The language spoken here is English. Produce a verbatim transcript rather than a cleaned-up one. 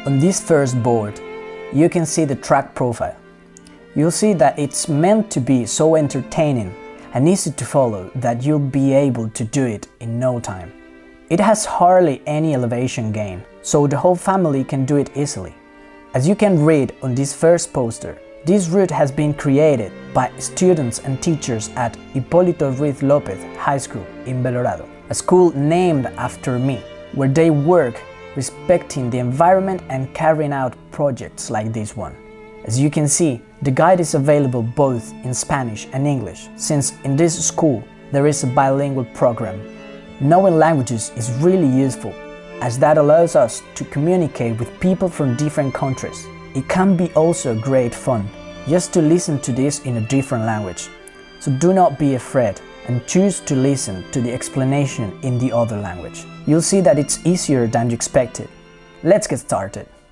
On this first board, you can see the track profile. You'll see that it's meant to be so entertaining and easy to follow that you'll be able to do it in no time. It has hardly any elevation gain, so the whole family can do it easily. As you can read on this first poster, this route has been created by students and teachers at Hipólito Ruiz López High School in Belorado, a school named after me, where they work respecting the environment and carrying out projects like this one. As you can see, the guide is available both in Spanish and English, since in this school there is a bilingual program. Knowing languages is really useful, as that allows us to communicate with people from different countries. It can be also great fun just to listen to this in a different language. So do not be afraid and choose to listen to the explanation in the other language. You'll see that it's easier than you expected. Let's get started.